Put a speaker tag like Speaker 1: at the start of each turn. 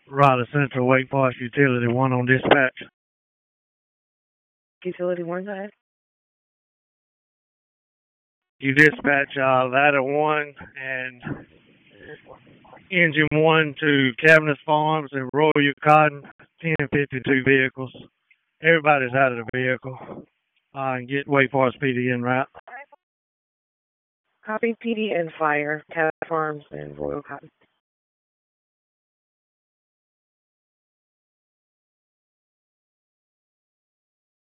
Speaker 1: Raleigh Central, Wake Forest Utility 1 on dispatch.
Speaker 2: Utility 1, go ahead.
Speaker 1: You dispatch Ladder 1 and Engine 1 to Cabinet Farms and Royal Cotton, 1052 vehicles. Everybody's out of the vehicle. And get Wake Forest PD en route.
Speaker 2: Copy. PD and fire, Cabinet Farms and Royal Cotton.